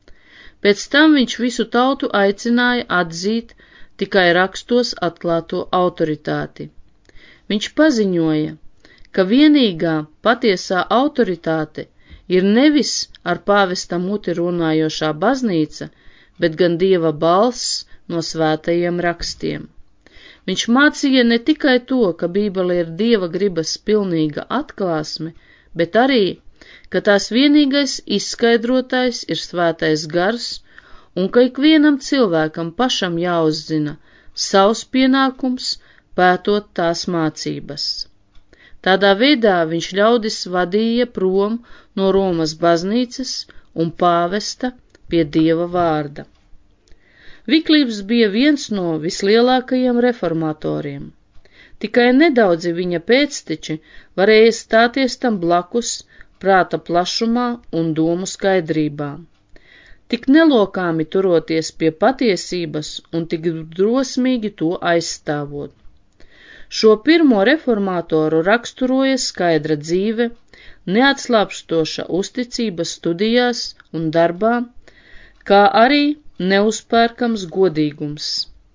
Pēc tam viņš visu tautu aicināja atzīt tikai rakstos atklāto autoritāti. Viņš paziņoja, ka vienīgā patiesā autoritāte ir nevis ar pāvesta muti runājošā baznīca, bet gan Dieva balss no svētajiem rakstiem. Viņš mācīja ne tikai to, ka Bībele ir Dieva gribas pilnīga atklāsme, bet arī, ka tās vienīgais izskaidrotājs ir svētais gars un ka ikvienam cilvēkam pašam jāuzzina savs pienākums, pētot tās mācības. Tādā veidā viņš ļaudis vadīja prom no Romas baznīcas un pāvesta pie Dieva vārda. Viklīps bija viens no vislielākajiem reformatoriem. Tikai nedaudzi viņa pēcteči varēja stāties tam blakus prāta plašumā un domu skaidrībā. Tik nelokāmi turoties pie patiesības un tik drosmīgi to aizstāvot. Šo pirmo reformatoru raksturoja skaidra dzīve, neatslāpstoša uzticība studijās un darbā, kā arī neuzpērkams godīgums.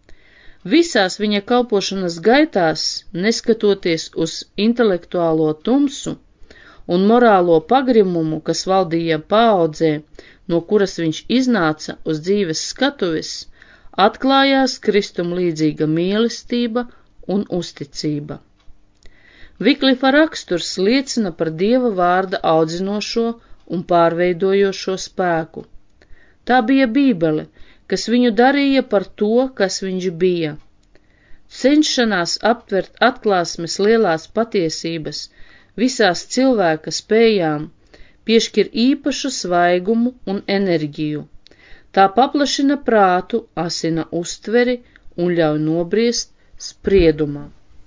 Visās viņa kalpošanas gaitās, neskatoties uz intelektuālo tumsu un morālo pagrimumu, kas valdīja paaudzē, no kuras viņš iznāca uz dzīves skatuves, atklājās Kristum līdzīga mīlestība un uzticība. Viklifa raksturs liecina par Dieva vārda audzinošo un pārveidojošo spēku. Tā bija Bībele, kas viņu darīja par to, kas viņš bija. Cenšanās aptvert atklāsmes lielās patiesības visās cilvēka spējām piešķir īpašu svaigumu un enerģiju. Tā paplašina prātu, asina uztveri un ļauj nobriest spriedumā.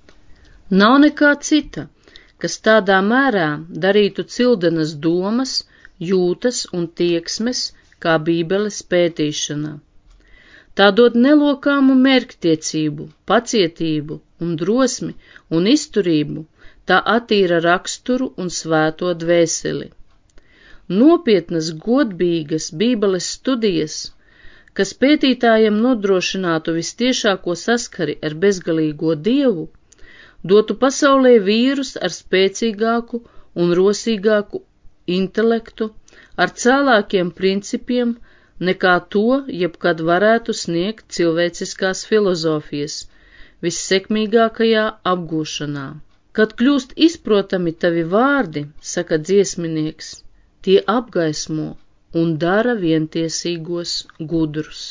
Nav nekā cita, kas tādā mērā darītu cildenas domas, jūtas un tieksmes, kā Bībeles pētīšana. Tā dod nelokāmu mērķtiecību, pacietību un drosmi un izturību, tā attīra raksturu un svēto dvēseli. Nopietnas, godīgas Bībeles studijas, kas pētītājiem nodrošinātu vistiešāko saskari ar bezgalīgo Dievu, dotu pasaulē vīrus ar spēcīgāku un rosīgāku intelektu, ar cēlākiem principiem, nekā to jebkad varētu sniegt cilvēciskās filozofijas vissekmīgākajā apgūšanā. Kad kļūst izprotami tavi vārdi, saka dziesminieks, tie apgaismo un dara vientiesīgos gudrus.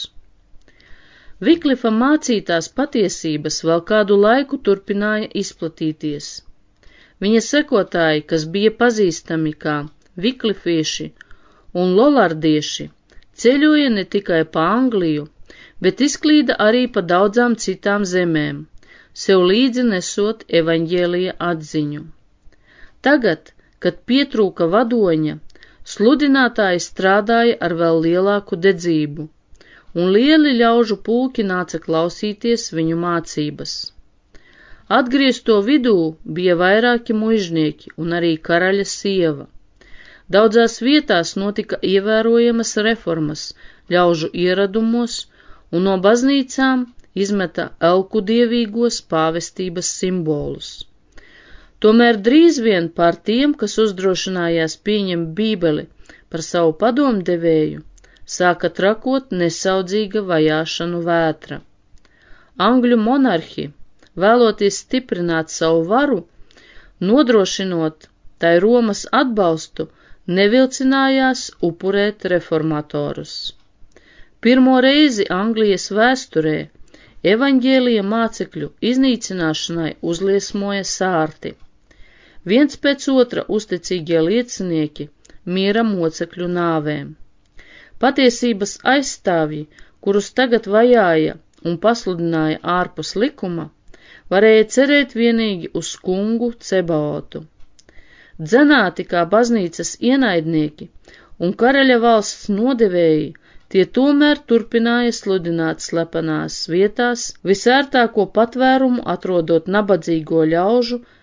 Viklifa mācītās patiesības vēl kādu laiku turpināja izplatīties. Viņa sekotāji, kas bija pazīstami kā viklifieši un lolardieši, ceļoja ne tikai pa Angliju, bet izklīda arī pa daudzām citām zemēm, sev līdzi nesot evaņģēlija atziņu. Tagad, kad pietrūka vadoņa, sludinātāji strādāja ar vēl lielāku dedzību, un lieli ļaužu pulki nāca klausīties viņu mācības. Atgriezto vidū bija vairāki muižnieki un arī karaļa sieva. Daudzās vietās notika ievērojamas reformas ļaužu ieradumos, un no baznīcām izmeta elku dievīgos pāvestības simbolus. Tomēr drīz vien pār tiem, kas uzdrošinājās pieņemt Bībeli par savu padomdevēju, sāka trakot nesaudzīga vajāšanu vētra. Angļu monarhi, vēloties stiprināt savu varu, nodrošinot tai Romas atbalstu, nevilcinājās upurēt reformatorus. Pirmo reizi Anglijas vēsturē evaņģēlija mācekļu iznīcināšanai uzliesmoja sārti. Viens pēc otra uzticīgie liecinieki miera mocekļu nāvēm. Patiesības aizstāvji, kurus tagad vajāja un pasludināja ārpus likuma, varēja cerēt vienīgi uz kungu Cebaotu. Dzenāti kā baznīcas ienaidnieki un karaļa valsts nodevēji, tie tomēr turpināja sludināt slepenās vietās, visērtāko patvērumu atrodot nabadzīgo ļaužu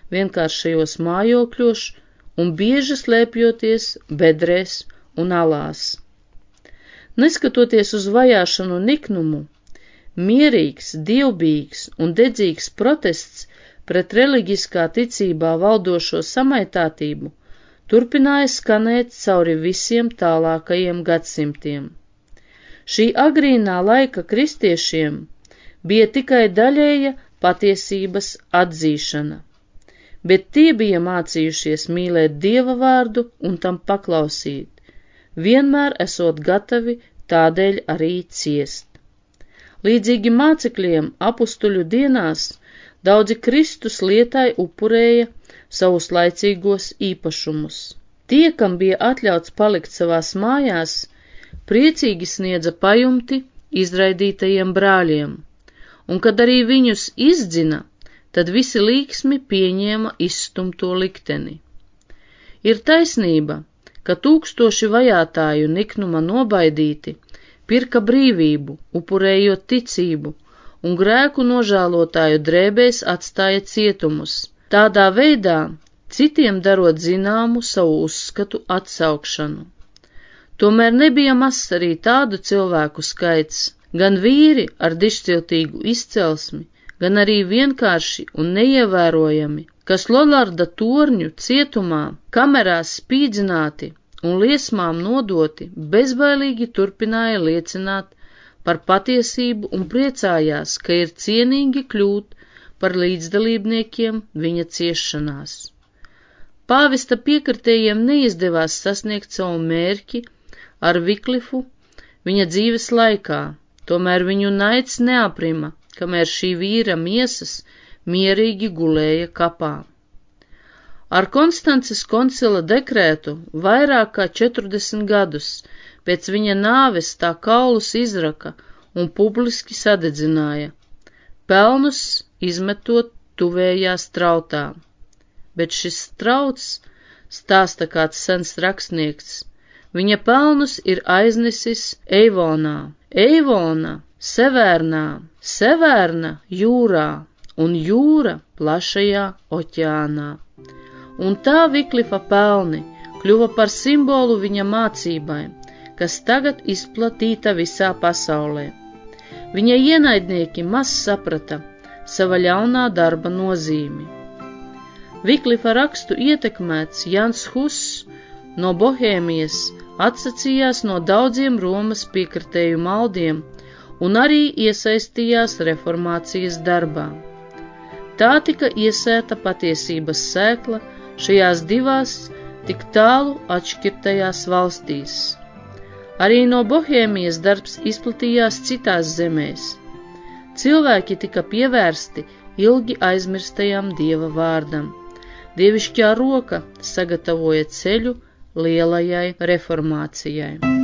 vienkāršajos mājokļos un bieži slēpjoties bedrēs un alās. Neskatoties uz vajāšanu un niknumu, mierīgs, dievbijīgs un dedzīgs protests pret reliģiskā ticībā valdošo samaitātību turpināja skanēt cauri visiem tālākajiem gadsimtiem. Šī agrīnā laika kristiešiem bija tikai daļēja patiesības atzīšana, bet tie bija mācījušies mīlēt Dieva vārdu un tam paklausīt, vienmēr esot gatavi tādēļ arī ciest. Līdzīgi mācekļiem apustuļu dienās daudzi Kristus lietai upurēja savus laicīgos īpašumus. Tie, kam bija atļauts palikt savās mājās, priecīgi sniedza pajumti izraidītajiem brāļiem, un kad arī viņus izdzina, tad visi līksmi pieņēma izstumto likteni. Ir taisnība, ka tūkstoši vajātāju niknuma nobaidīti pirka brīvību, upurējot ticību, un grēku nožēlotāju drēbēs atstāja cietumus, tādā veidā citiem darot zināmu savu uzskatu atsaukšanu. Tomēr nebija mazs arī tādu cilvēku skaits, gan vīri ar dižciltīgu izcelsmi, gan arī vienkārši un neievērojami, kas Lolarda torņu cietumā, kamerās spīdzināti un liesmām nodoti, bezbailīgi turpināja liecināt par patiesību un priecājās, ka ir cienīgi kļūt par līdzdalībniekiem viņa ciešanās. Pāvesta piekritējiem neizdevās sasniegt savu mērķi ar Viklifu viņa dzīves laikā, tomēr viņu naids neaprima, kamēr šī vīra miesas mierīgi gulēja kapā. Ar Konstances koncila dekrētu vairāk kā četrdesmit gadus pēc viņa nāves tā kaulus izraka un publiski sadedzināja, pelnus izmetot tuvējā strautā. Bet šis strauts, stāsta kāds sens rakstnieks, viņa pelnus ir aiznesis Eivonā, Eivona Sevērnā, Sevērna jūrā un jūra plašajā oķeānā. Un tā Viklifa pelni kļuva par simbolu viņa mācībai, kas tagad izplatīta visā pasaulē. Viņa ienaidnieki maz saprata sava ļaunā darba nozīmi. Viklifa rakstu ietekmēts Jans Huss no Bohēmijas atsacījās no daudziem Romas piekritēju maldiem un arī iesaistījās reformācijas darbā. Tā tika iesēta patiesības sēkla šajās divās tik tālu atšķirtajās valstīs. Arī no Bohēmijas darbs izplatījās citās zemēs. Cilvēki tika pievērsti ilgi aizmirstajam Dieva vārdam. Dievišķā roka sagatavoja ceļu lielajai reformācijai.